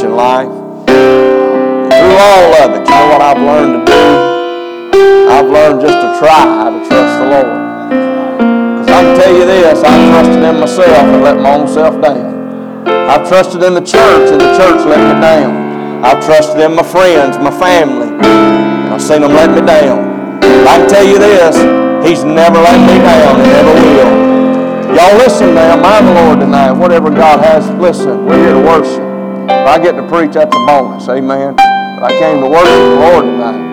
Christian life. Through all of it, you know what I've learned to do? I've learned just to try to trust the Lord. Because I can tell you this, I've trusted in myself and let my own self down. I've trusted in the church and the church let me down. I've trusted in my friends, my family, and I've seen them let me down. But I can tell you this, He's never let me down and never will. Y'all listen now, mind the Lord tonight. Whatever God has, listen, we're here to worship. If I get to preach, that's a bonus, amen. But I came to worship the Lord tonight.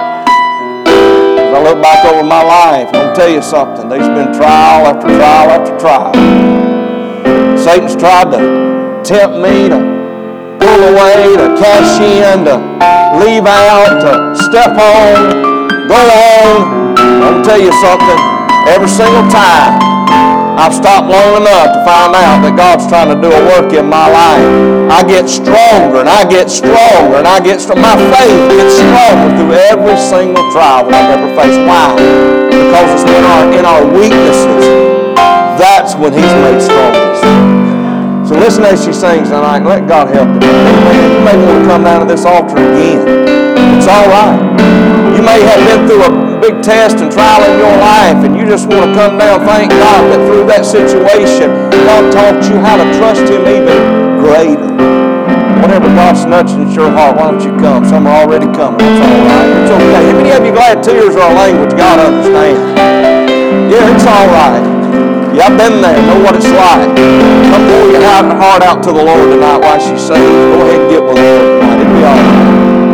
As I look back over my life, I'm going to tell you something. There's been trial after trial after trial. Satan's tried to tempt me to pull away, to cash in, to leave out, to step on, go on. I'm going to tell you something. Every single time I've stopped long enough to find out that God's trying to do a work in my life, I get stronger and I get stronger and I get stronger. My faith gets stronger through every single trial that I've ever faced. Why? Because it's in our weaknesses. That's when He's made strongest. So listen as she sings tonight. Let God help you. You may want to come down to this altar again. It's all right. You may have been through a big test and trial in your life, and you just want to come down. Thank God that through that situation, God taught you how to trust Him even greater. Whatever God's nudging at your heart, why don't you come? Some are already coming. It's all right. It's okay. How many of you glad tears are a language God understands? Yeah, it's all right. Yeah, I've been there. Know what it's like. Come pour your heart out to the Lord tonight while she sings. Go ahead and get with the Lord tonight. It'll be all right.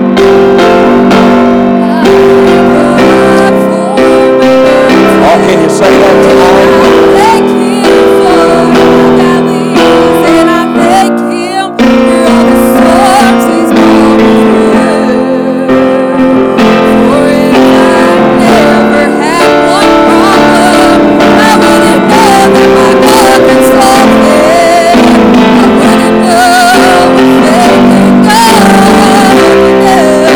Oh, can you say that tonight? Thank Him for the valleys, and I thank Him for all the storms He's brought me through. For if I never had one problem, I wouldn't know that my God can solve it. I wouldn't know what faith in God would do.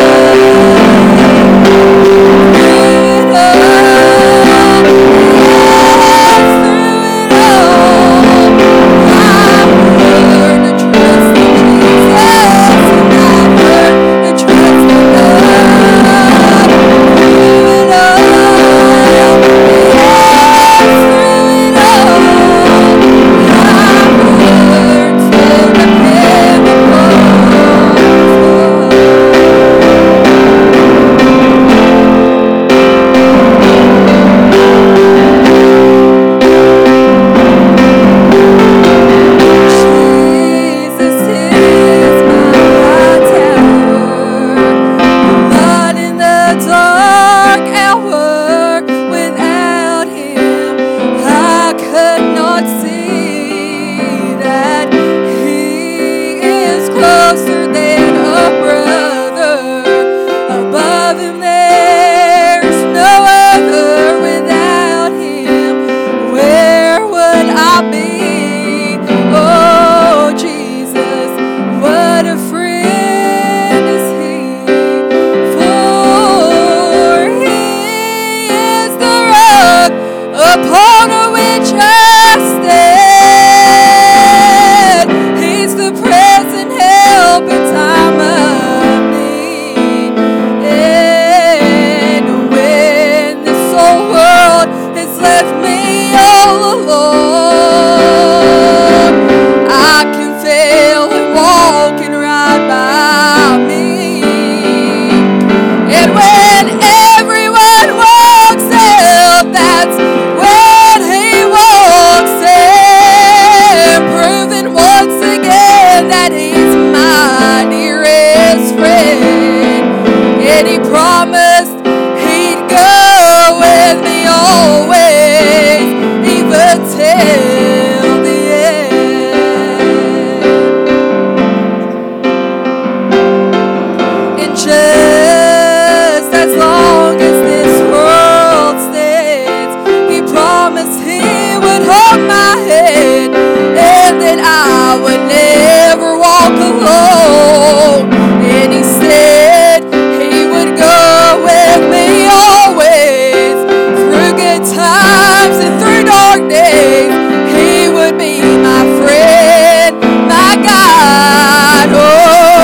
He would be my friend, my God. Oh.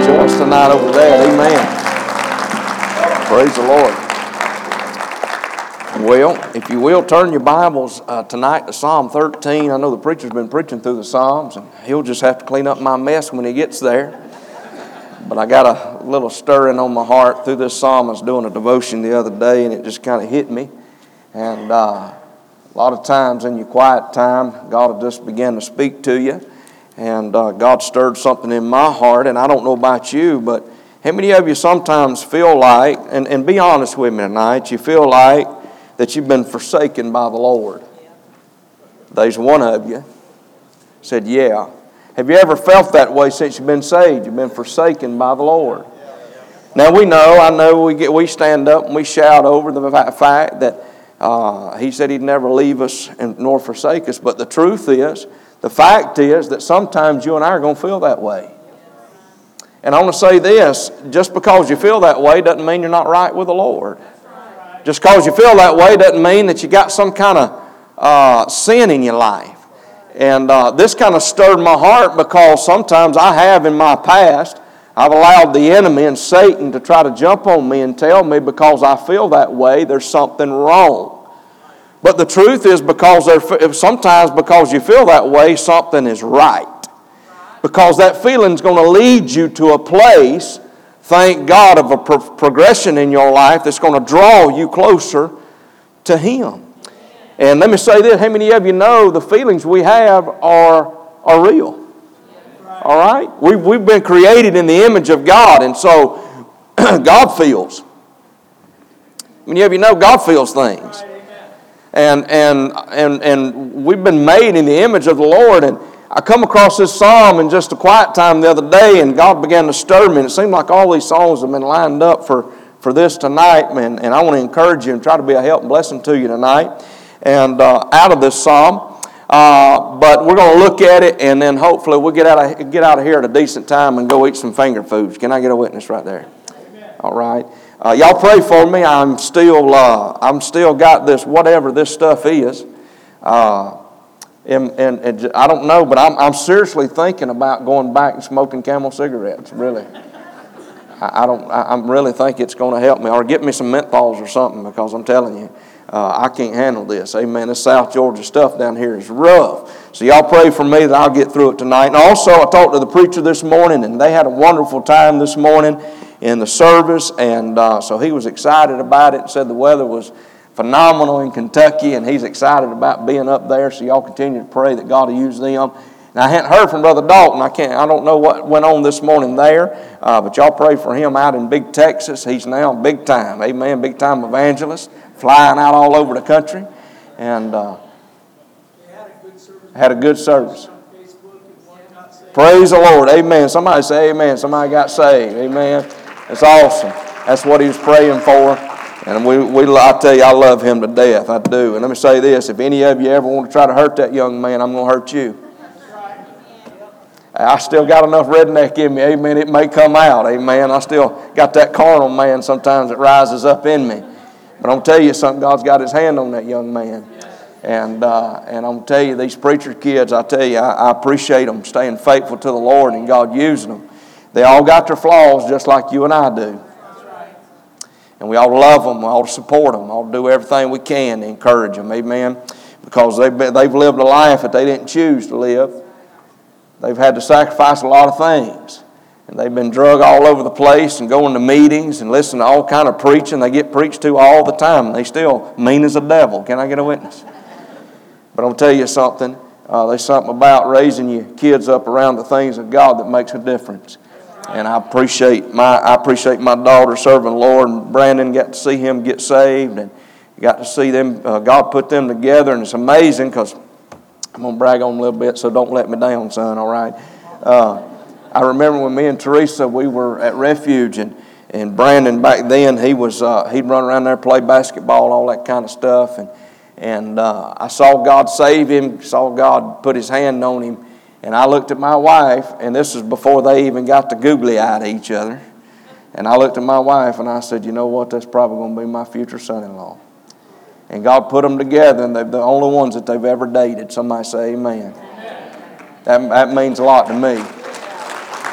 rejoice tonight over that. Amen. Praise the Lord. Well, if you will, turn your Bibles tonight to Psalm 13. I know the preacher's been preaching through the Psalms, and he'll just have to clean up my mess when he gets there. But I got a little stirring on my heart through this psalm. I was doing a devotion the other day, and it just kind of hit me. And a lot of times in your quiet time, God will just begin to speak to you. And God stirred something in my heart, and I don't know about you, but how many of you sometimes feel like, and be honest with me tonight, you feel like that you've been forsaken by the Lord? There's one of you said, yeah. Have you ever felt that way since you've been saved? You've been forsaken by the Lord. Now I know we stand up and we shout over the fact that He said He'd never leave us nor forsake us. But the truth is, the fact is that sometimes you and I are going to feel that way. And I want to say this, just because you feel that way doesn't mean you're not right with the Lord. Just because you feel that way doesn't mean that you got some kind of sin in your life. And this kind of stirred my heart because sometimes I have in my past, I've allowed the enemy and Satan to try to jump on me and tell me because I feel that way, there's something wrong. But the truth is sometimes because you feel that way, something is right. Because that feeling's going to lead you to a place, thank God, of a progression in your life that's going to draw you closer to Him. And let me say this, how many of you know the feelings we have are real? All right? We've been created in the image of God, and so God feels. Many of you know God feels things. And we've been made in the image of the Lord. And I come across this psalm in just a quiet time the other day, and God began to stir me. And it seemed like all these songs have been lined up for this tonight, man. And I want to encourage you and try to be a help and blessing to you tonight. And out of this psalm. But we're going to look at it, and then hopefully we'll get out of here at a decent time and go eat some finger foods. Can I get a witness right there? Amen. All right. Y'all pray for me. I'm still got this, whatever this stuff is. And I don't know, but I'm seriously thinking about going back and smoking Camel cigarettes. Really. I really think it's going to help me, or get me some menthols or something, because I'm telling you, I can't handle this. Amen. This South Georgia stuff down here is rough. So y'all pray for me that I'll get through it tonight. And also, I talked to the preacher this morning, and they had a wonderful time this morning in the service. And so he was excited about it and said the weather was phenomenal in Kentucky, and he's excited about being up there. So y'all continue to pray that God will use them. And I hadn't heard from Brother Dalton. I don't know what went on this morning there, but y'all pray for him out in Big Texas. He's now big time. Amen. Big time evangelist. Flying out all over the country, and had a good service. Praise the Lord, amen. Somebody say amen. Somebody got saved, amen. That's awesome. That's what he was praying for, and I tell you, I love him to death. I do. And let me say this: if any of you ever want to try to hurt that young man, I'm going to hurt you. I still got enough redneck in me, amen. It may come out, amen. I still got that carnal man sometimes that rises up in me. But I'm going to tell you something, God's got His hand on that young man. And I'm going to tell you, these preacher kids, I tell you, I appreciate them staying faithful to the Lord and God using them. They all got their flaws just like you and I do. And we ought to love them, we ought to support them, we ought to do everything we can to encourage them, amen. Because they've lived a life that they didn't choose to live. They've had to sacrifice a lot of things. And they've been drug all over the place and going to meetings and listening to all kind of preaching. They get preached to all the time. And they still mean as a devil. Can I get a witness? But I'll tell you something. There's something about raising your kids up around the things of God that makes a difference. And I appreciate my daughter serving the Lord. And Brandon got to see him get saved. And got to see them. God put them together. And it's amazing because I'm going to brag on them a little bit. So don't let me down, son. All right. I remember when me and Teresa, we were at Refuge, and Brandon back then, he'd run around there, play basketball, all that kind of stuff. And I saw God save him, saw God put His hand on him. And I looked at my wife, and this is before they even got to googly-eyed each other. And I looked at my wife, and I said, you know what, that's probably going to be my future son-in-law. And God put them together, and they're the only ones that they've ever dated. Somebody say amen. That means a lot to me.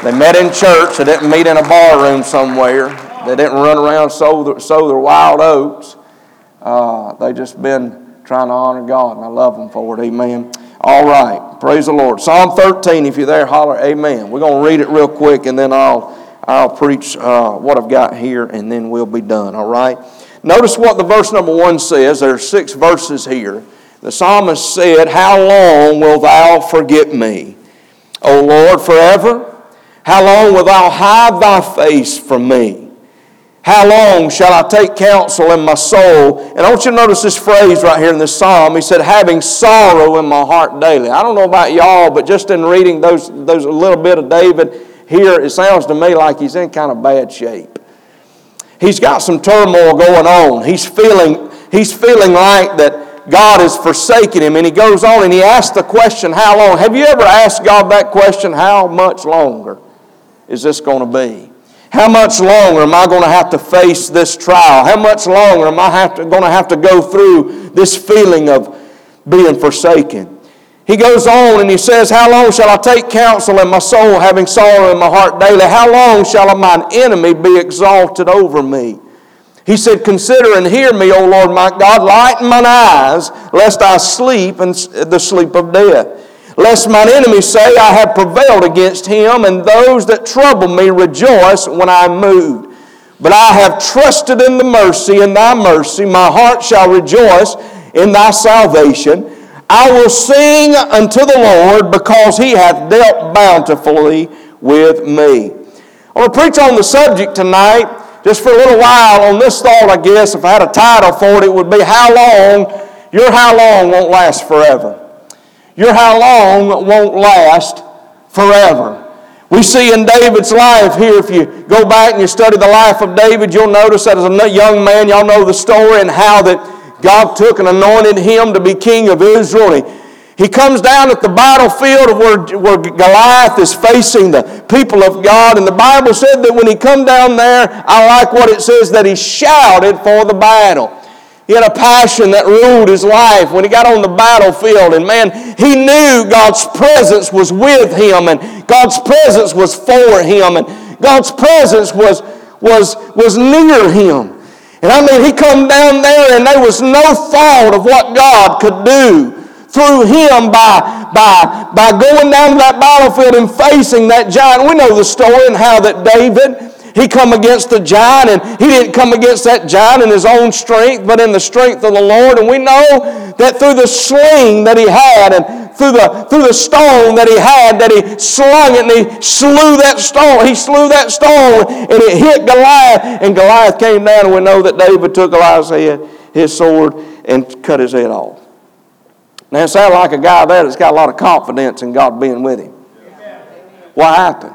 They met in church. They didn't meet in a bar room somewhere. They didn't run around sow their wild oats. They just been trying to honor God, and I love them for it. Amen. All right. Praise the Lord. Psalm 13, if you're there, holler amen. We're going to read it real quick, and then I'll preach what I've got here, and then we'll be done. All right. Notice what the verse number 1 says. There are 6 verses here. The psalmist said, "How long wilt thou forget me, O Lord, forever? How long wilt thou hide thy face from me? How long shall I take counsel in my soul?" And I want you to notice this phrase right here in this psalm. He said, "having sorrow in my heart daily." I don't know about y'all, but just in reading those a little bit of David here, it sounds to me like he's in kind of bad shape. He's got some turmoil going on. He's feeling like that God has forsaken him. And he goes on and he asks the question, how long? Have you ever asked God that question? How much longer is this going to be? How much longer am I going to have to face this trial? How much longer am I going to have to go through this feeling of being forsaken? He goes on and he says, "How long shall I take counsel in my soul, having sorrow in my heart daily? How long shall mine enemy be exalted over me?" He said, "Consider and hear me, O Lord my God. Lighten mine eyes, lest I sleep in the sleep of death. Lest mine enemies say, I have prevailed against him, and those that trouble me rejoice when I am moved. But I have trusted in the mercy, in thy mercy. My heart shall rejoice in thy salvation. I will sing unto the Lord, because he hath dealt bountifully with me." I want to preach on the subject tonight, just for a little while, on this thought, I guess. If I had a title for it, it would be "How Long?" Your how long won't last forever. Your how long won't last forever. We see in David's life here, if you go back and you study the life of David, you'll notice that as a young man, y'all know the story, and how that God took and anointed him to be king of Israel. He comes down at the battlefield of where Goliath is facing the people of God. And the Bible said that when he come down there, I like what it says, that he shouted for the battle. He had a passion that ruled his life when he got on the battlefield. And man, he knew God's presence was with him, and God's presence was for him, and God's presence was near him. And I mean, he come down there and there was no thought of what God could do through him by going down to that battlefield and facing that giant. We know the story and how that David, he come against the giant, and he didn't come against that giant in his own strength, but in the strength of the Lord. And we know that through the sling that he had, and through the stone that he had, that he slung it, and he slew that stone. He slew that stone, and it hit Goliath, and Goliath came down, and we know that David took Goliath's head, his sword, and cut his head off. Now, it sounds like a guy there that's got a lot of confidence in God being with him. What happened?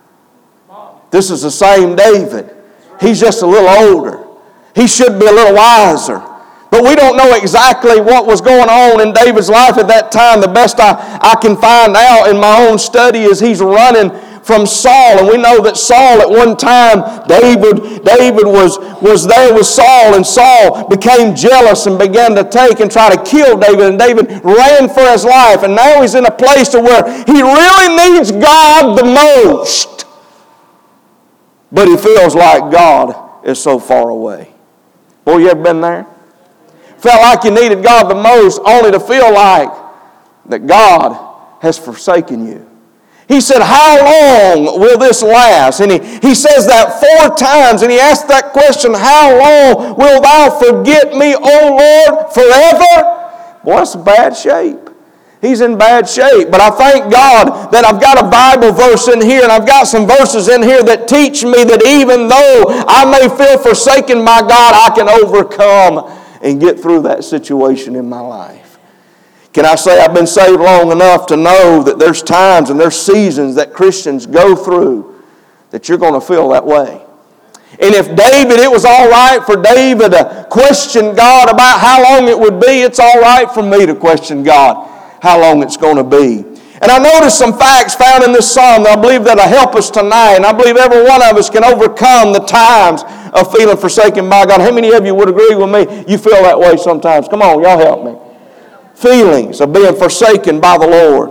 This is the same David. He's just a little older. He should be a little wiser. But we don't know exactly what was going on in David's life at that time. The best I can find out in my own study is he's running from Saul. And we know that Saul at one time, David was there with Saul. And Saul became jealous and began to take and try to kill David. And David ran for his life. And now he's in a place to where he really needs God the most. But he feels like God is so far away. Boy, you ever been there? Felt like you needed God the most, only to feel like that God has forsaken you. He said, "How long will this last?" And he says that 4 times, and he asked that question, "How long will thou forget me, O Lord, forever?" Boy, that's a bad shape. He's in bad shape. But I thank God that I've got a Bible verse in here, and I've got some verses in here that teach me that even though I may feel forsaken by God, I can overcome and get through that situation in my life. Can I say I've been saved long enough to know that there's times and there's seasons that Christians go through that you're going to feel that way. And if David, it was all right for David to question God about how long it would be, it's all right for me to question God how long it's going to be. And I noticed some facts found in this psalm that I believe that'll help us tonight. And I believe every one of us can overcome the times of feeling forsaken by God. How many of you would agree with me? You feel that way sometimes. Come on, y'all help me. Feelings of being forsaken by the Lord.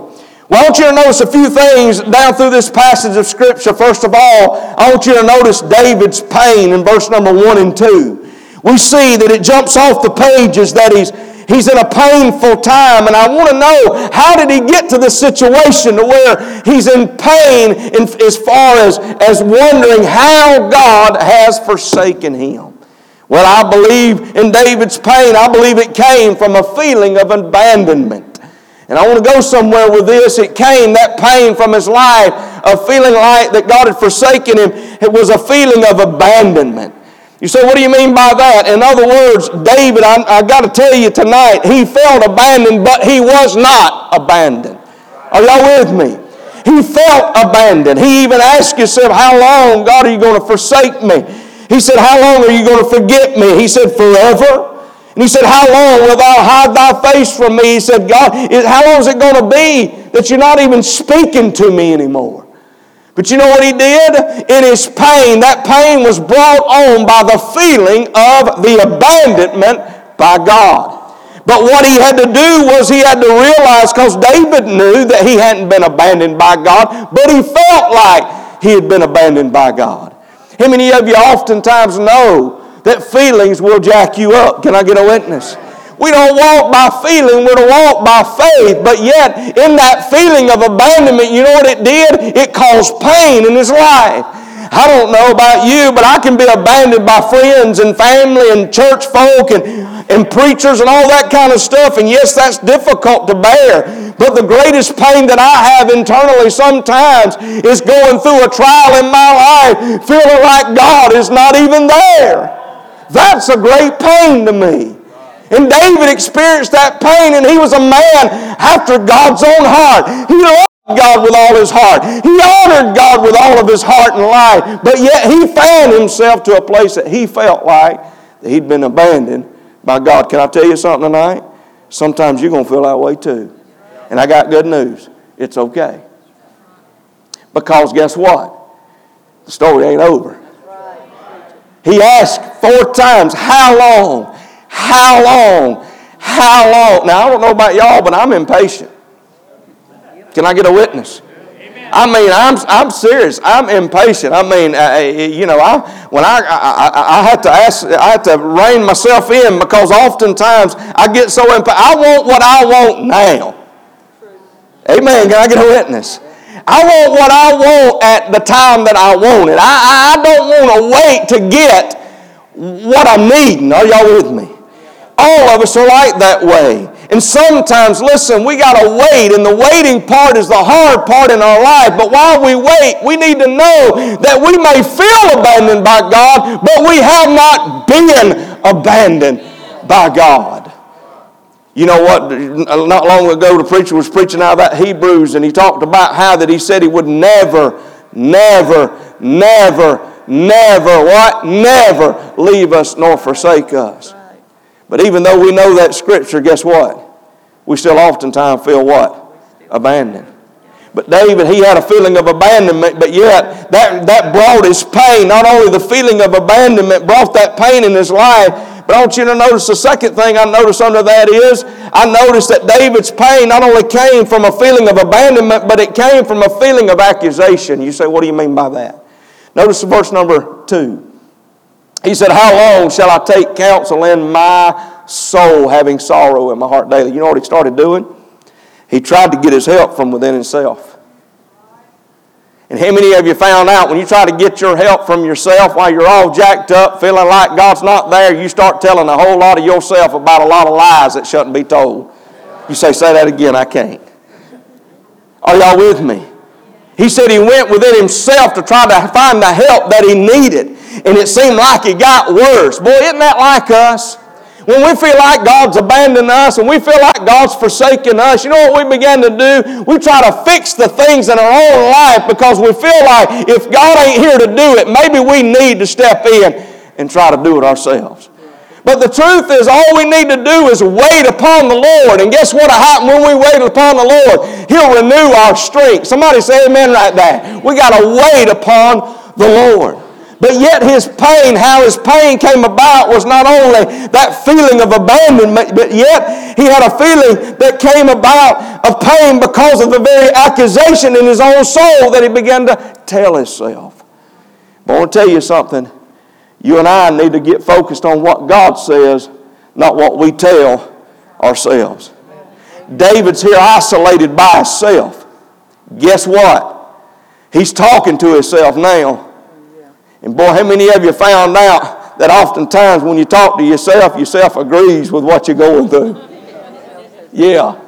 Well, I want you to notice a few things down through this passage of Scripture. First of all, I want you to notice David's pain in verse number 1 and 2. We see that it jumps off the pages that he's in a painful time, and I want to know, how did he get to this situation to where he's in pain as far as wondering how God has forsaken him? Well, I believe in David's pain, I believe it came from a feeling of abandonment. And I want to go somewhere with this. It came, that pain from his life, of feeling like that God had forsaken him. It was a feeling of abandonment. You say, what do you mean by that? In other words, David, I got to tell you tonight, he felt abandoned, but he was not abandoned. Are y'all with me? He felt abandoned. He even asked himself, how long, God, are you going to forsake me? He said, how long are you going to forget me? He said, forever. And he said, how long wilt thou hide thy face from me? He said, God, how long is it going to be that you're not even speaking to me anymore? But you know what he did? In his pain, that pain was brought on by the feeling of the abandonment by God. But what he had to do was he had to realize, because David knew that he hadn't been abandoned by God, but he felt like he had been abandoned by God. How many of you oftentimes know that feelings will jack you up? Can I get a witness? We don't walk by feeling, we're to walk by faith. But yet, in that feeling of abandonment, you know what it did? It caused pain in his life. I don't know about you, but I can be abandoned by friends and family and church folk and preachers and all that kind of stuff. And yes, that's difficult to bear. But the greatest pain that I have internally sometimes is going through a trial in my life, feeling like God is not even there. That's a great pain to me. And David experienced that pain, and he was a man after God's own heart. He loved God with all his heart. He honored God with all of his heart and life. But yet he found himself to a place that he felt like that he'd been abandoned by God. Can I tell you something tonight? Sometimes you're going to feel that way too. And I got good news. It's okay. Because guess what? The story ain't over. He asked 4 times, how long? How long? How long? Now, I don't know about y'all, but I'm impatient. Can I get a witness? I mean, I'm serious. I'm impatient. I mean, I have to rein myself in, because oftentimes I get so impatient. I want what I want now. Amen. Can I get a witness? I want what I want at the time that I want it. I don't want to wait to get what I'm needing. Are y'all with me? All of us are like that way. And sometimes, listen, we got to wait, and the waiting part is the hard part in our life. But while we wait, we need to know that we may feel abandoned by God, but we have not been abandoned by God. You know what? Not long ago, the preacher was preaching out of that Hebrews, and he talked about how that he said he would never leave us nor forsake us. But even though we know that scripture, guess what? We still oftentimes feel what? Abandoned. But David, he had a feeling of abandonment, but yet that brought his pain. Not only the feeling of abandonment brought that pain in his life, but I want you to notice the second thing I notice under that is, I noticed that David's pain not only came from a feeling of abandonment, but it came from a feeling of accusation. You say, what do you mean by that? Notice verse number 2. He said, how long shall I take counsel in my soul, having sorrow in my heart daily? You know what he started doing? He tried to get his help from within himself. And how many of you found out when you try to get your help from yourself while you're all jacked up, feeling like God's not there, you start telling a whole lot of yourself about a lot of lies that shouldn't be told. You say that again, I can't. Are y'all with me? He said he went within himself to try to find the help that he needed. And it seemed like it got worse. Boy, isn't that like us? When we feel like God's abandoned us and we feel like God's forsaken us, you know what we begin to do? We try to fix the things in our own life because we feel like if God ain't here to do it, maybe we need to step in and try to do it ourselves. But the truth is, all we need to do is wait upon the Lord. And guess what will happen when we wait upon the Lord? He'll renew our strength. Somebody say amen right there. We got to wait upon the Lord. But yet his pain, how his pain came about was not only that feeling of abandonment, but yet he had a feeling that came about of pain because of the very accusation in his own soul that he began to tell himself. But I want to tell you something. You and I need to get focused on what God says, not what we tell ourselves. David's here isolated by himself. Guess what? He's talking to himself now. And boy, how many of you found out that oftentimes when you talk to yourself agrees with what you're going through? Yeah.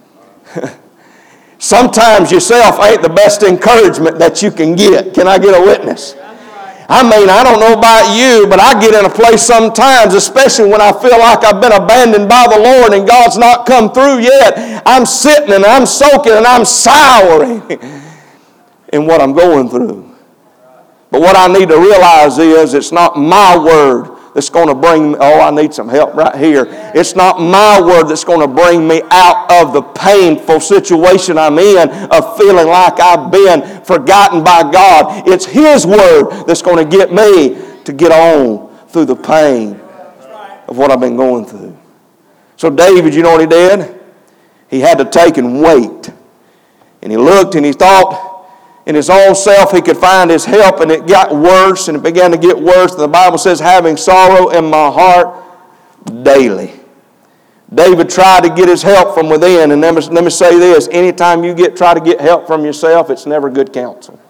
Sometimes yourself ain't the best encouragement that you can get. Can I get a witness? I mean, I don't know about you, but I get in a place sometimes, especially when I feel like I've been abandoned by the Lord and God's not come through yet. I'm sitting and I'm soaking and I'm souring in what I'm going through. But what I need to realize is it's not my word that's going to bring me, I need some help right here. It's not my word that's going to bring me out of the painful situation I'm in of feeling like I've been forgotten by God. It's His word that's going to get me to get on through the pain of what I've been going through. So David, you know what he did? He had to take and wait. And he looked and he thought, in his own self, he could find his help, and it got worse, and it began to get worse. And the Bible says, having sorrow in my heart daily. David tried to get his help from within, and let me say this, anytime you try to get help from yourself, it's never good counsel.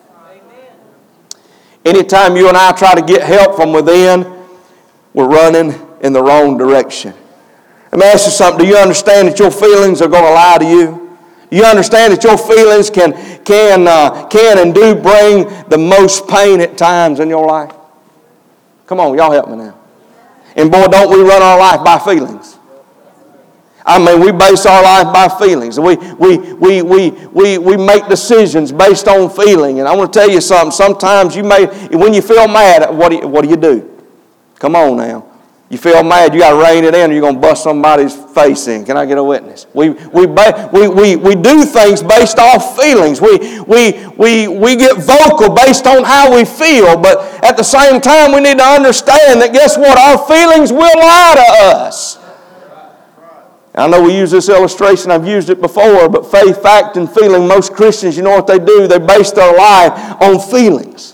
Anytime you and I try to get help from within, we're running in the wrong direction. Let me ask you something. Do you understand that your feelings are going to lie to you? You understand that your feelings can and do bring the most pain at times in your life? Come on, y'all help me now. And boy, don't we run our life by feelings. I mean, we base our life by feelings. We make decisions based on feeling. And I want to tell you something. Sometimes when you feel mad, what do you do? Come on now. You feel mad, you got to rein it in, or you're going to bust somebody's face in. Can I get a witness? We do things based off feelings. We get vocal based on how we feel, but at the same time, we need to understand that guess what? Our feelings will lie to us. I know we use this illustration, I've used it before, but faith, fact, and feeling, most Christians, you know what they do? They base their life on feelings.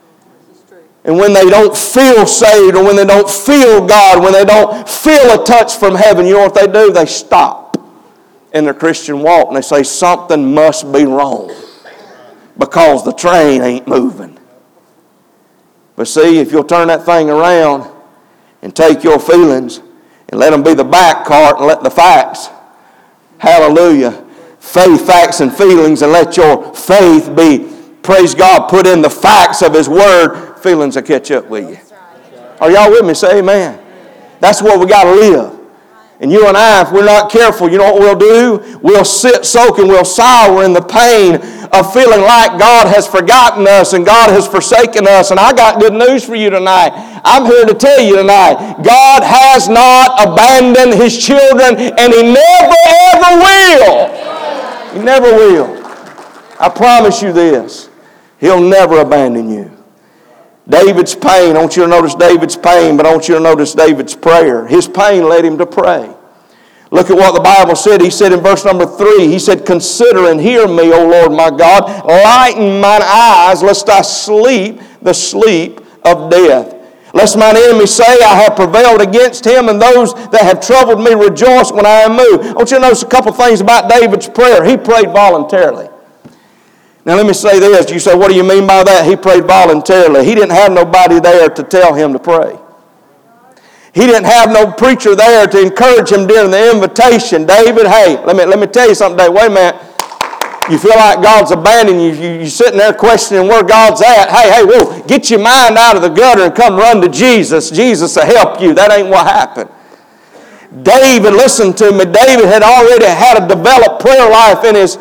And when they don't feel saved, or when they don't feel God, when they don't feel a touch from heaven, you know what they do? They stop in their Christian walk and they say something must be wrong because the train ain't moving. But see, if you'll turn that thing around and take your feelings and let them be the back cart and let the facts, hallelujah, faith, facts, and feelings, and let your faith be, praise God, put in the facts of His Word, feelings will catch up with you. Are y'all with me? Say amen. That's where we got to live. And you and I, if we're not careful, you know what we'll do? We'll sit, soak, and we'll sour in the pain of feeling like God has forgotten us and God has forsaken us. And I got good news for you tonight. I'm here to tell you tonight, God has not abandoned His children, and He never, ever will. He never will. I promise you this. He'll never abandon you. David's pain, I want you to notice David's pain, but I want you to notice David's prayer. His pain led him to pray. Look at what the Bible said. He said in verse number 3, he said, consider and hear me, O Lord my God. Lighten mine eyes, lest I sleep the sleep of death. Lest mine enemies say, I have prevailed against him, and those that have troubled me rejoice when I am moved. I want you to notice a couple things about David's prayer. He prayed voluntarily. Now let me say this. You say, what do you mean by that? He prayed voluntarily. He didn't have nobody there to tell him to pray. He didn't have no preacher there to encourage him during the invitation. David, hey, let me tell you something, David. Wait a minute. You feel like God's abandoning you. You're sitting there questioning where God's at. Hey, whoa, get your mind out of the gutter and come run to Jesus. Jesus will help you. That ain't what happened. David, listen to me. David had already had a developed prayer life in his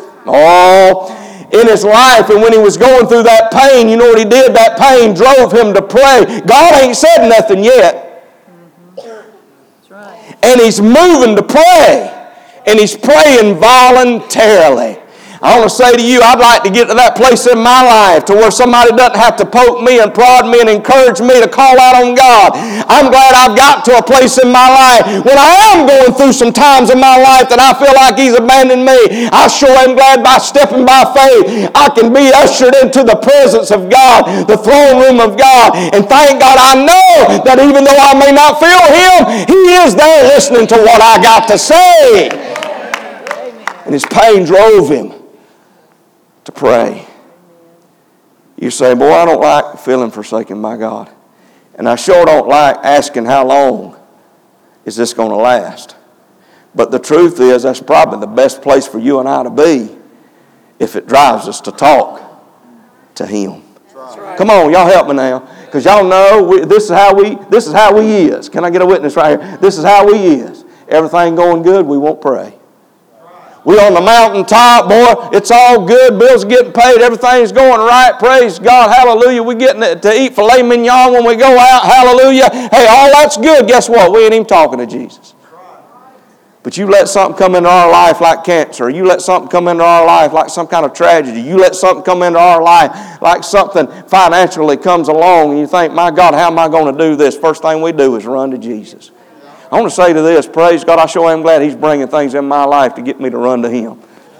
life, and when he was going through that pain, you know what he did? That pain drove him to pray. God ain't said nothing yet. That's right. And he's moving to pray, and he's praying voluntarily. I want to say to you, I'd like to get to that place in my life to where somebody doesn't have to poke me and prod me and encourage me to call out on God. I'm glad I've got to a place in my life when I am going through some times in my life that I feel like He's abandoned me. I sure am glad by stepping by faith I can be ushered into the presence of God, the throne room of God. And thank God I know that even though I may not feel Him, He is there listening to what I got to say. And his pain drove him to pray. You say, boy, I don't like feeling forsaken by God. And I sure don't like asking how long is this going to last. But the truth is, that's probably the best place for you and I to be if it drives us to talk to Him. Right. Come on, y'all help me now. Because y'all know this is how He is. Can I get a witness right here? This is how He is. Everything going good, we won't pray. We on the mountaintop, boy, it's all good. Bills are getting paid. Everything's going right. Praise God. Hallelujah. We're getting to eat filet mignon when we go out. Hallelujah. Hey, all that's good. Guess what? We ain't even talking to Jesus. But you let something come into our life like cancer. You let something come into our life like some kind of tragedy. You let something come into our life like something financially comes along and you think, my God, how am I going to do this? First thing we do is run to Jesus. I want to say to this, praise God, I sure am glad He's bringing things in my life to get me to run to Him.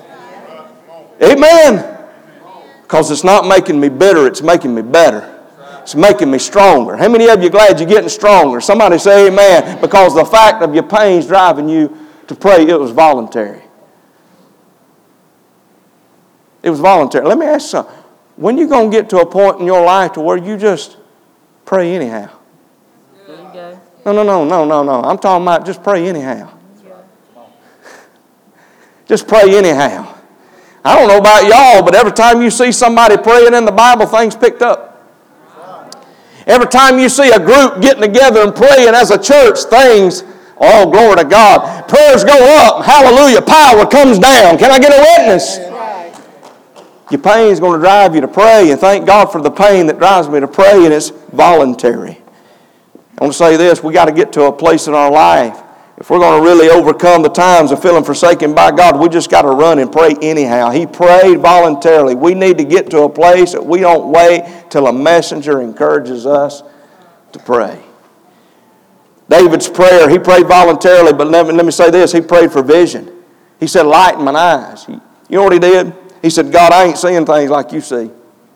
Amen. Because it's not making me bitter, it's making me better. It's making me stronger. How many of you glad you're getting stronger? Somebody say amen. Because the fact of your pain's driving you to pray, it was voluntary. It was voluntary. Let me ask you something. When you going to get to a point in your life to where you just pray anyhow? There you go. No. I'm talking about just pray anyhow. Just pray anyhow. I don't know about y'all, but every time you see somebody praying in the Bible, things picked up. Every time you see a group getting together and praying as a church, things, oh, glory to God. Prayers go up. Hallelujah. Power comes down. Can I get a witness? Your pain is going to drive you to pray, and thank God for the pain that drives me to pray, and it's voluntary. I want to say this, we got to get to a place in our life. If we're going to really overcome the times of feeling forsaken by God, we just got to run and pray anyhow. He prayed voluntarily. We need to get to a place that we don't wait till a messenger encourages us to pray. David's prayer, he prayed voluntarily, but let me say this, he prayed for vision. He said, lighten mine eyes. You know what he did? He said, God, I ain't seeing things like you see.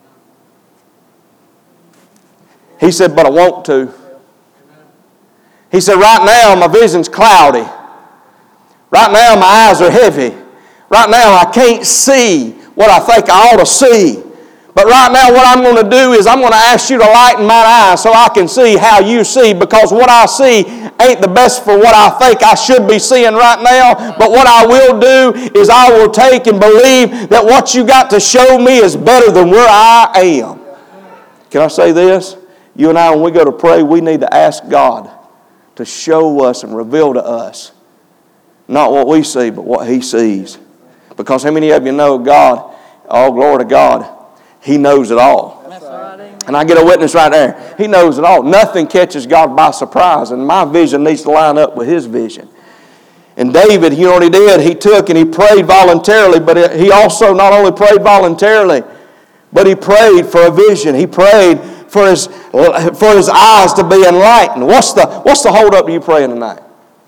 He said, but I want to. He said, right now my vision's cloudy. Right now my eyes are heavy. Right now I can't see what I think I ought to see. But right now what I'm going to do is I'm going to ask you to lighten my eyes so I can see how you see, because what I see ain't the best for what I think I should be seeing right now. But what I will do is I will take and believe that what you got to show me is better than where I am. Can I say this? You and I, when we go to pray, we need to ask God to show us and reveal to us not what we see, but what He sees. Because how many of you know God, oh, glory to God, He knows it all. That's right. And I get a witness right there. He knows it all. Nothing catches God by surprise, and my vision needs to line up with His vision. And David, you know what he did? He took and he prayed voluntarily, but he also not only prayed voluntarily, but he prayed for a vision. He prayed for his eyes to be enlightened. What's the hold up to you praying tonight?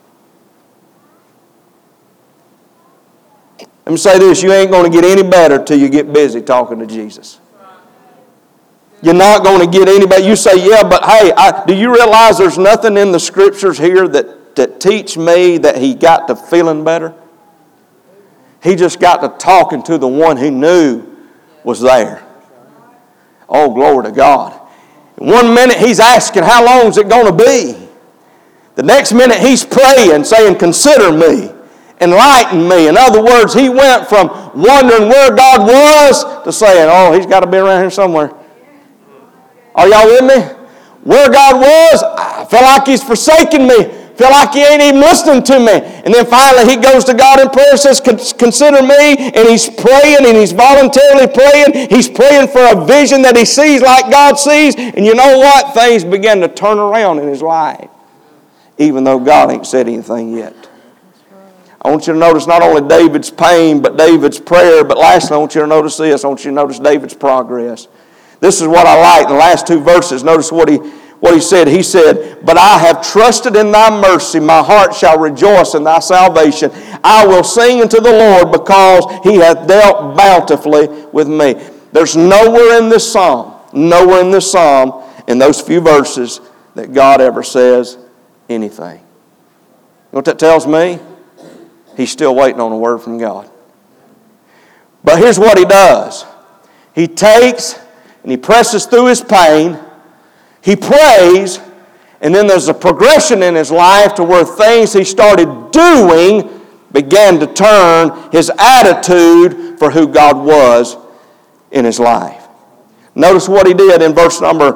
Let me say this, you ain't going to get any better till you get busy talking to Jesus. You're not going to get any better. You say, yeah, but hey, do you realize there's nothing in the Scriptures here that teach me that he got to feeling better? He just got to talking to the one he knew was there. Oh, glory to God. One minute he's asking, how long is it going to be? The next minute he's praying, saying, consider me, enlighten me. In other words, he went from wondering where God was to saying, oh, he's got to be around here somewhere. Are y'all with me? Where God was, I feel like he's forsaken me. Feel like he ain't even listening to me. And then finally he goes to God in prayer and says, consider me. And he's praying and he's voluntarily praying. He's praying for a vision that he sees like God sees. And you know what? Things begin to turn around in his life. Even though God ain't said anything yet. I want you to notice not only David's pain, but David's prayer. But lastly, I want you to notice this. I want you to notice David's progress. This is what I like in the last two verses. Notice what he said. He said, "But I have trusted in thy mercy. My heart shall rejoice in thy salvation. I will sing unto the Lord because he hath dealt bountifully with me." There's nowhere in this psalm, in those few verses, that God ever says anything. You know what that tells me? He's still waiting on a word from God. But here's what he does. He takes and he presses through his pain. He prays, and then there's a progression in his life to where things he started doing began to turn his attitude for who God was in his life. Notice what he did in verse number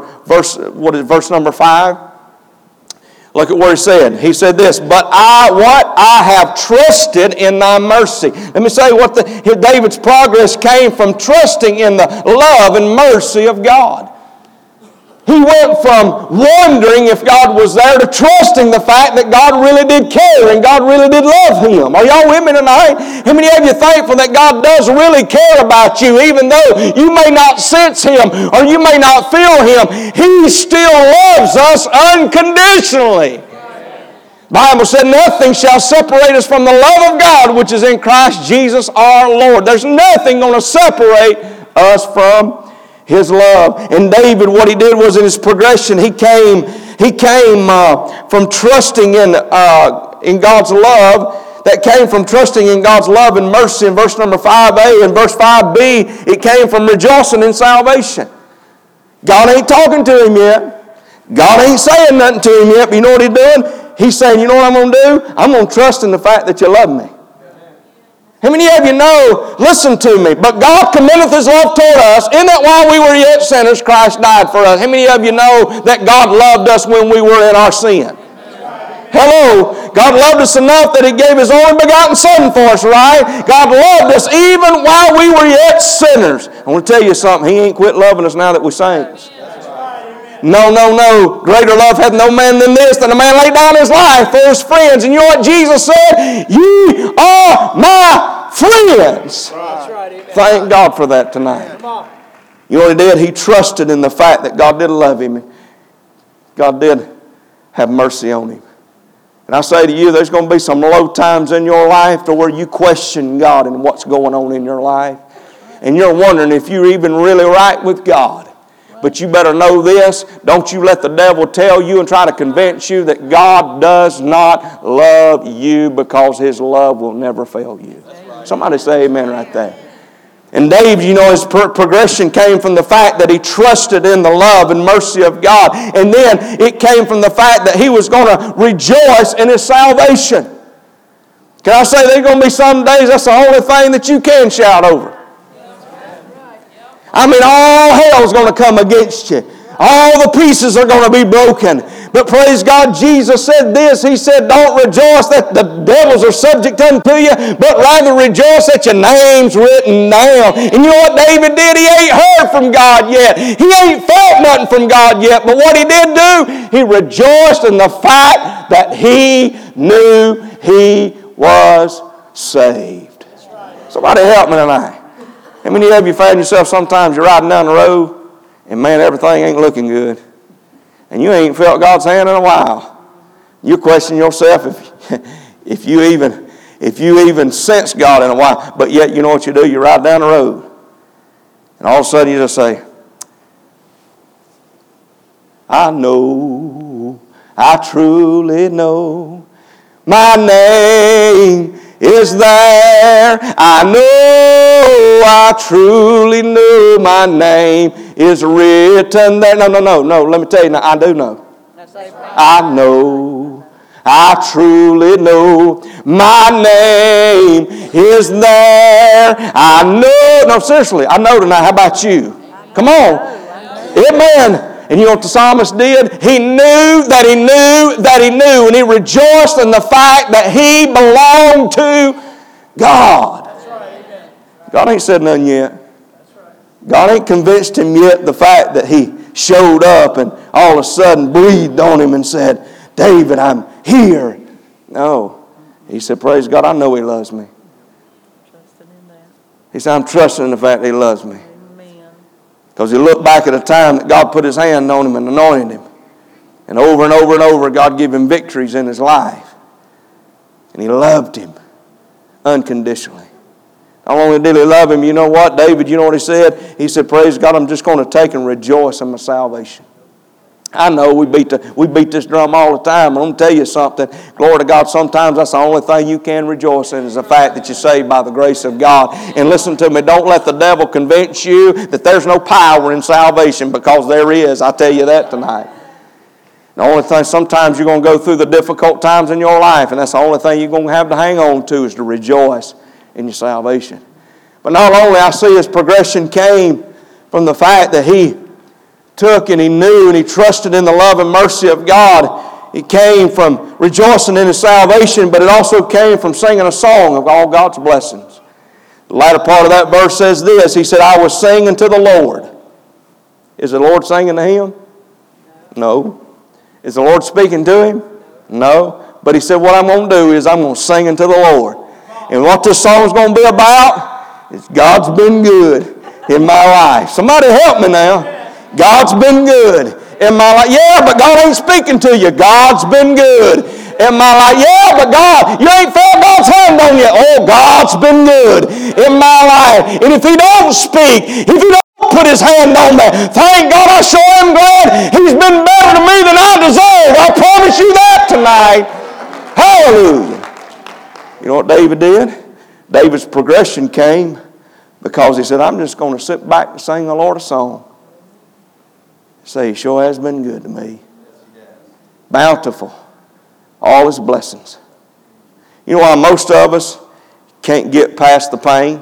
5? Look at where he said. He said this, "But I have trusted in thy mercy." Let me say what David's progress came from trusting in the love and mercy of God. He went from wondering if God was there to trusting the fact that God really did care and God really did love him. Are y'all with me tonight? How many of you thankful that God does really care about you, even though you may not sense him or you may not feel him? He still loves us unconditionally. The Bible said, "Nothing shall separate us from the love of God, which is in Christ Jesus our Lord." There's nothing going to separate us from his love. And David, what he did was in his progression, he came from trusting in God's love. That came from trusting in God's love and mercy in verse number 5a. And verse 5b, it came from rejoicing in salvation. God ain't talking to him yet. God ain't saying nothing to him yet. But you know what he's doing? He's saying, "You know what I'm going to do? I'm going to trust in the fact that you love me." How many of you know, listen to me, "But God commendeth his love toward us, in that while we were yet sinners, Christ died for us." How many of you know that God loved us when we were in our sin? Hello. God loved us enough that he gave his only begotten Son for us, right? God loved us even while we were yet sinners. I want to tell you something. He ain't quit loving us now that we're saints. No. Greater love hath no man than this, that a man lay down his life for his friends. And you know what Jesus said? "Ye are my friends." Thank God for that tonight. You know what he did? He trusted in the fact that God did love him. God did have mercy on him. And I say to you, there's going to be some low times in your life to where you question God and what's going on in your life. And you're wondering if you're even really right with God. But you better know this. Don't you let the devil tell you and try to convince you that God does not love you, because his love will never fail you. Somebody say amen right there. And David, you know, his progression came from the fact that he trusted in the love and mercy of God. And then it came from the fact that he was going to rejoice in his salvation. Can I say there's going to be some days that's the only thing that you can shout over? I mean, all hell's going to come against you. All the pieces are going to be broken. But praise God, Jesus said this. He said, "Don't rejoice that the devils are subject unto you, but rather rejoice that your name's written down." And you know what David did? He ain't heard from God yet. He ain't felt nothing from God yet. But what he did do, he rejoiced in the fact that he knew he was saved. Somebody help me tonight. How many of you find yourself sometimes you're riding down the road and man, everything ain't looking good, and you ain't felt God's hand in a while? You question yourself if you even sense God in a while. But yet, you know what you do? You ride down the road, and all of a sudden you just say, "I know, I truly know, my name is there. I know, I truly know, my name is written there." No. Let me tell you now, I do know. I know, I truly know, my name is there. I know. No, seriously, I know tonight. How about you? Come on. Amen. And you know what the psalmist did? He knew that he knew that he knew. And he rejoiced in the fact that he belonged to God. God ain't said nothing yet. God ain't convinced him yet the fact that he showed up and all of a sudden breathed on him and said, "David, I'm here." No. He said, praise God, I know He loves me. Trusting in that. He said, I'm trusting in the fact that He loves me. Amen. Because he looked back at a time that God put His hand on him and anointed him. And over, God gave him victories in his life. And He loved him unconditionally. Not only did He love him, you know what? David, you know what he said? He said, praise God, I'm just going to take and rejoice in my salvation. I know we beat this drum all the time. I'm going to tell you something. Glory to God, sometimes that's the only thing you can rejoice in is the fact that you're saved by the grace of God. And listen to me, don't let the devil convince you that there's no power in salvation, because there is. I tell you that tonight. The only thing, sometimes you're going to go through the difficult times in your life, and that's the only thing you're going to have to hang on to is to rejoice in your salvation. But not only I see his progression came from the fact that he took and he knew and he trusted in the love and mercy of God. It came from rejoicing in his salvation, but it also came from singing a song of all God's blessings. The latter part of that verse says this. He said, I was singing to the Lord. Is the Lord singing to him? No. Is the Lord speaking to him? No. But he said, what I'm going to do is I'm going to sing unto the Lord. And what this song's going to be about is God's been good in my life. Somebody help me now. God's been good in my life. Yeah, but God ain't speaking to you. God's been good in my life. Yeah, but God, you ain't felt God's hand on you. Oh, God's been good in my life. And if He don't speak, if He don't put His hand on me, thank God, I sure am glad He's been better to me than I deserve. I promise you that tonight. Hallelujah. You know what David did? David's progression came because he said, I'm just going to sit back and sing the Lord a song. Say, He sure has been good to me. Bountiful. All His blessings. You know why most of us can't get past the pain?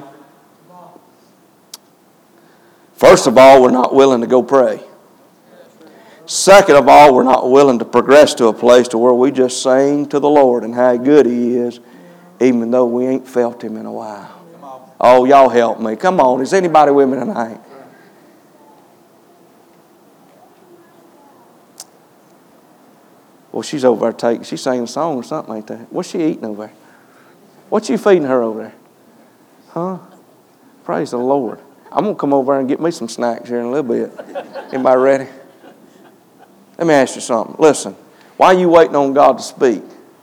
First of all, we're not willing to go pray. Second of all, we're not willing to progress to a place to where we just sing to the Lord and how good He is, even though we ain't felt Him in a while. Oh, y'all help me. Come on. Is anybody with me tonight? Well, she's over there she's singing a song or something like that. What's she eating over there? What you feeding her over there? Huh? Praise the Lord. I'm going to come over and get me some snacks here in a little bit. Anybody ready? Let me ask you something. Listen, why are you waiting on God to speak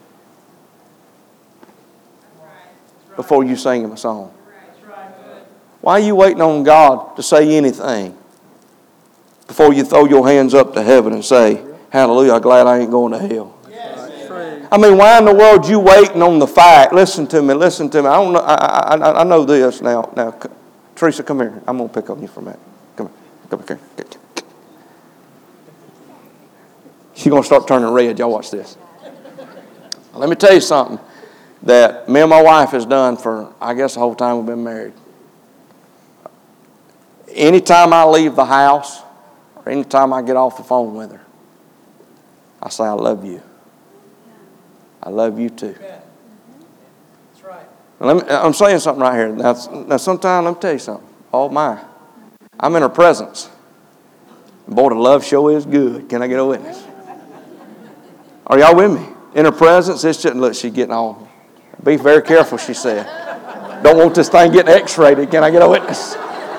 before you sing Him a song? Why are you waiting on God to say anything before you throw your hands up to heaven and say, hallelujah, I'm glad I ain't going to hell? I mean, why in the world you waiting on the fact? Listen to me. I don't know. I know this now. Now, Teresa, come here. I'm going to pick on you for a minute. Come here. She's going to start turning red. Y'all watch this. Let me tell you something that me and my wife has done for, I guess, the whole time we've been married. Anytime I leave the house or anytime I get off the phone with her, I say, I love you. I love you too. That's right. I'm saying something right here. Now sometimes, let me tell you something. Oh my. I'm in her presence. Boy, the love show is good. Can I get a witness? Are y'all with me? In her presence, it's just, look, she's getting on. Be very careful, she said. Don't want this thing getting X-rated. Can I get a witness?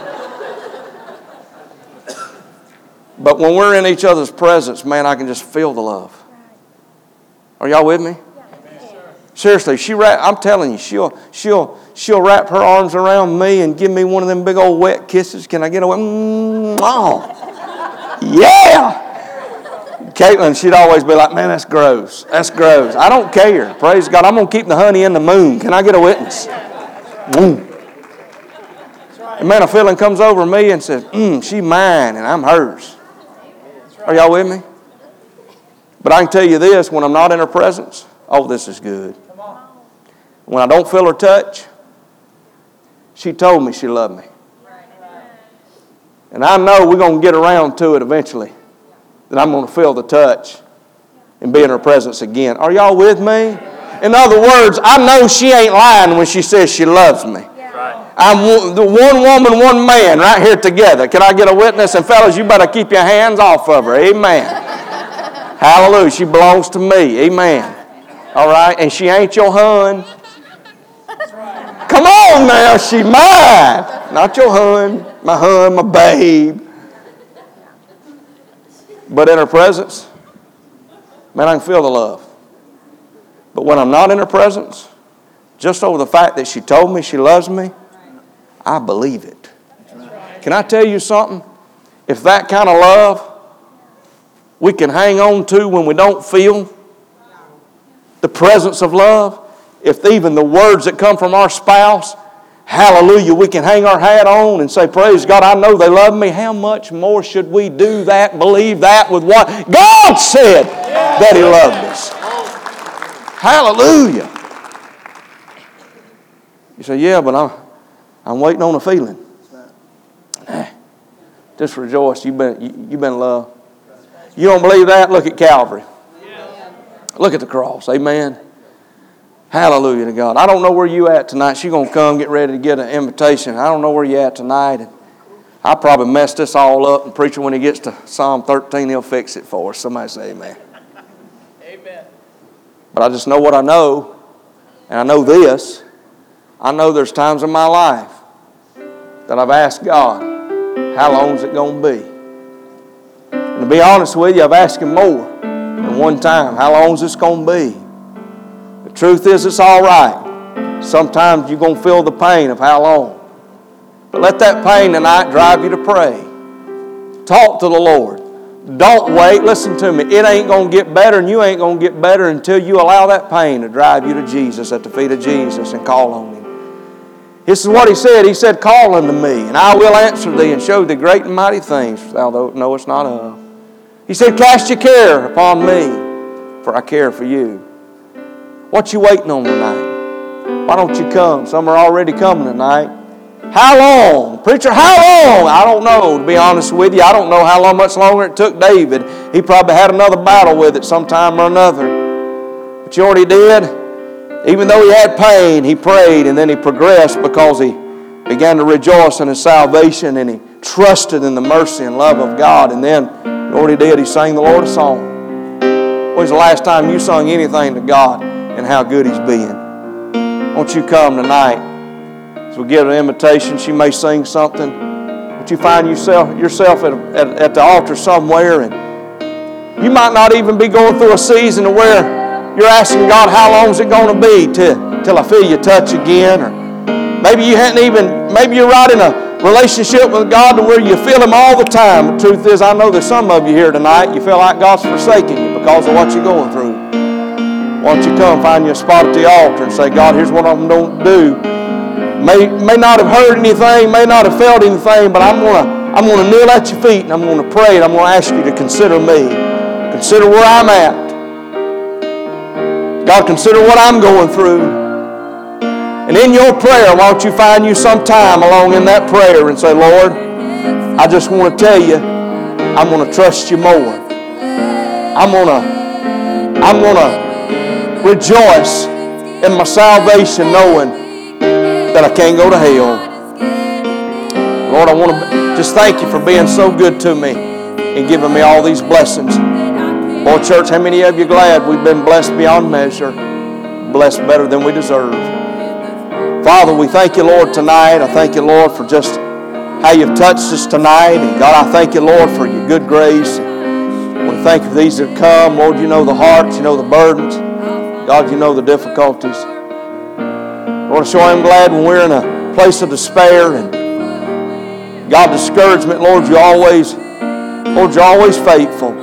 But when we're in each other's presence, man, I can just feel the love. Are y'all with me? Seriously, I'm telling you, she'll wrap her arms around me and give me one of them big old wet kisses. Can I get away? Oh, yeah. Caitlin, she'd always be like, man, that's gross. That's gross. I don't care. Praise God. I'm going to keep the honey in the moon. Can I get a witness? And man, a feeling comes over me and says, she's mine and I'm hers. Are y'all with me? But I can tell you this, when I'm not in her presence, oh, this is good. When I don't feel her touch, she told me she loved me. And I know we're going to get around to it eventually, that I'm going to feel the touch and be in her presence again. Are y'all with me? In other words, I know she ain't lying when she says she loves me. I'm the one woman, one man right here together. Can I get a witness? And fellas, you better keep your hands off of her. Amen. Hallelujah. She belongs to me. Amen. All right? And she ain't your hun. Come on now, she mine. Not your hun, my babe. But in her presence, man, I can feel the love. But when I'm not in her presence, just over the fact that she told me she loves me, I believe it. Can I tell you something? If that kind of love we can hang on to when we don't feel the presence of love, if even the words that come from our spouse, hallelujah, we can hang our hat on and say, praise God, I know they love me. How much more should we do that, believe that with what God said that He loved us? Hallelujah. You say, yeah, but I'm waiting on a feeling. Just rejoice. You've been loved. You don't believe that? Look at Calvary. Look at the cross. Amen. Hallelujah to God. I don't know where you at tonight. She's going to come get ready to get an invitation. I don't know where you at tonight. And I probably messed this all up. And preacher, when he gets to Psalm 13, he'll fix it for us. Somebody say amen. Amen. But I just know what I know. And I know this. I know there's times in my life that I've asked God, how long is it going to be? And to be honest with you, I've asked Him more than one time. How long is this going to be? The truth is, it's all right. Sometimes you're going to feel the pain of how long. But let that pain tonight drive you to pray. Talk to the Lord. Don't wait. Listen to me. It ain't going to get better, and you ain't going to get better until you allow that pain to drive you to Jesus, at the feet of Jesus, and call on Him. This is what He said. He said, call unto me, and I will answer thee and show thee great and mighty things thou knowest not of. He said, cast your care upon me, for I care for you. What you waiting on tonight? Why don't you come? Some are already coming tonight. How long? Preacher, how long? I don't know, to be honest with you. I don't know how much longer it took David. He probably had another battle with it sometime or another. But you know what he did? Even though he had pain, he prayed, and then he progressed because he began to rejoice in his salvation, and he trusted in the mercy and love of God. And then, you know what he did? He sang the Lord a song. When's the last time you sung anything to God and how good He's been? Won't you come tonight? As we give an invitation, she may sing something. Won't you find yourself at the altar somewhere, and you might not even be going through a season where you're asking God, how long is it going to be till I feel you touch again? Or maybe you're right in a relationship with God to where you feel Him all the time. The truth is, I know there's some of you here tonight, you feel like God's forsaken you because of what you're going through. Why don't you come find you a spot at the altar and say, God, here's what I'm going to do. May not have heard anything, may not have felt anything, but I'm going to kneel at your feet and I'm going to pray and I'm going to ask you to consider me. Consider where I'm at. God, consider what I'm going through. And in your prayer, why don't you find you some time along in that prayer and say, Lord, I just want to tell you, I'm going to trust you more. I'm going to rejoice in my salvation knowing that I can't go to hell. Lord, I want to just thank you for being so good to me and giving me all these blessings. Boy, church, how many of you glad we've been blessed beyond measure, blessed better than we deserve? Father, we thank you, Lord, tonight. I thank you, Lord, for just how you've touched us tonight. And God, I thank you, Lord, for your good grace. I want to thank you for these that come. Lord, you know the hearts, you know the burdens. God, you know the difficulties. Lord, so I'm glad when we're in a place of despair and God, discouragement, Lord, you're always faithful.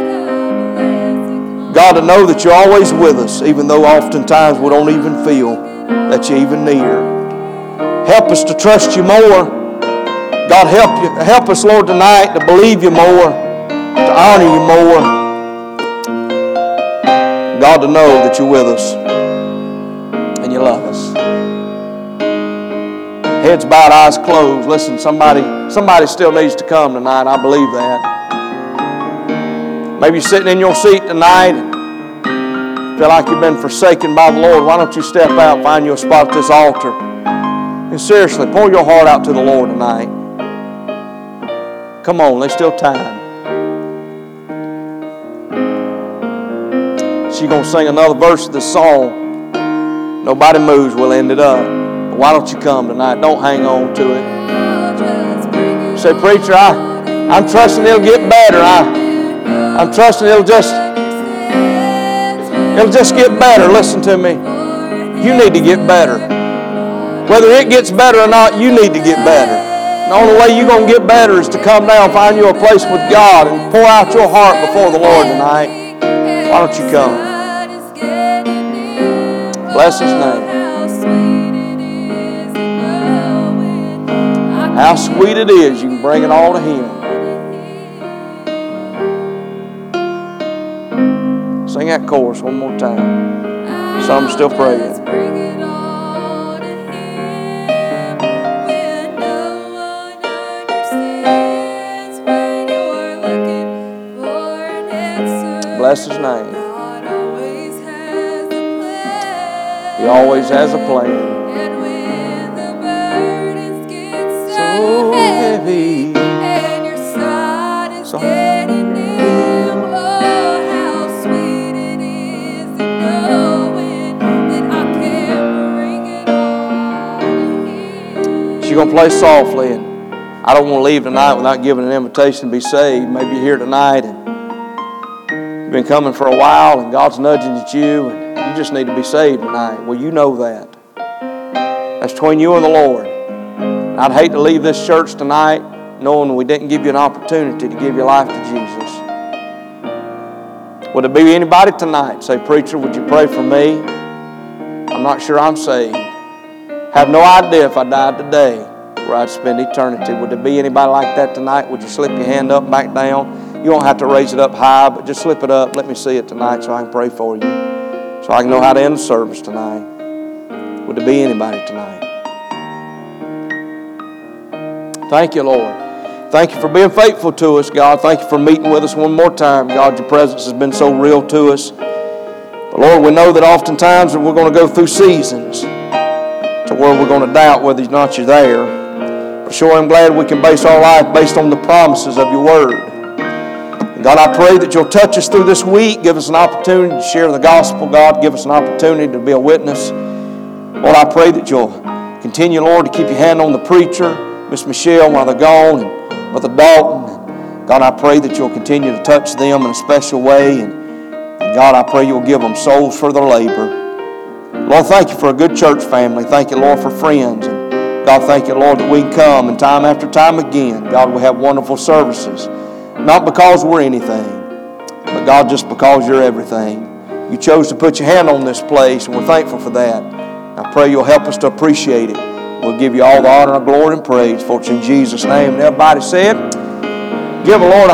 God, to know that you're always with us, even though oftentimes we don't even feel that you're even near. Help us to trust you more. God, help us, Lord, tonight to believe you more, to honor you more. God, to know that you're with us and you love us. Heads bowed, eyes closed. Listen, somebody still needs to come tonight. I believe that. Maybe you're sitting in your seat tonight and feel like you've been forsaken by the Lord. Why don't you step out, find you a spot at this altar, and seriously, pour your heart out to the Lord tonight. Come on, there's still time. she's going to sing another verse of this song. Nobody moves, we'll end it up. But why don't you come tonight? Don't hang on to it. Say, preacher, I'm trusting it'll get better. I'm trusting it'll just get better. Listen to me. You need to get better. Whether it gets better or not, you need to get better. The only way you're going to get better is to come down, find you a place with God, and pour out your heart before the Lord tonight. Why don't you come? Bless His name. How sweet it is. You can bring it all to Him. Sing that chorus one more time. Some still praying. Bless His name. He always has a plan. So heavy. And your side is getting dim. Oh, how sweet it is to knowing that I can bring it all to Him. She's going to play softly, and I don't want to leave tonight without giving an invitation to be saved. Maybe you're here tonight and you've been coming for a while and God's nudging at you and you just need to be saved tonight. Well, you know that. That's between you and the Lord. I'd hate to leave this church tonight knowing we didn't give you an opportunity to give your life to Jesus. Would there be anybody tonight say, preacher, would you pray for me? I'm not sure I'm saved. Have no idea if I died today where I'd spend eternity. Would there be anybody like that tonight? Would you slip your hand up, back down? You don't have to raise it up high, but just slip it up. Let me see it tonight so I can pray for you. So I can know how to end the service tonight. Would there be anybody tonight? Thank you, Lord. Thank you for being faithful to us, God. Thank you for meeting with us one more time. God, your presence has been so real to us. But Lord, we know that oftentimes that we're going to go through seasons to where we're going to doubt whether or not you're there. But sure, I'm glad we can base our life based on the promises of your word. And God, I pray that you'll touch us through this week. Give us an opportunity to share the gospel, God. Give us an opportunity to be a witness. Lord, I pray that you'll continue, Lord, to keep your hand on the preacher, Miss Michelle while they're gone, and Brother Dalton. And God, I pray that you'll continue to touch them in a special way. And God, I pray you'll give them souls for their labor. Lord, thank you for a good church family. Thank you, Lord, for friends. And God, thank you, Lord, that we can come and time after time again, God, we have wonderful services. Not because we're anything, but God, just because you're everything. You chose to put your hand on this place, and we're thankful for that. I pray you'll help us to appreciate it. We'll give you all the honor, glory, and praise. For it's in Jesus' name. And everybody said, give the Lord a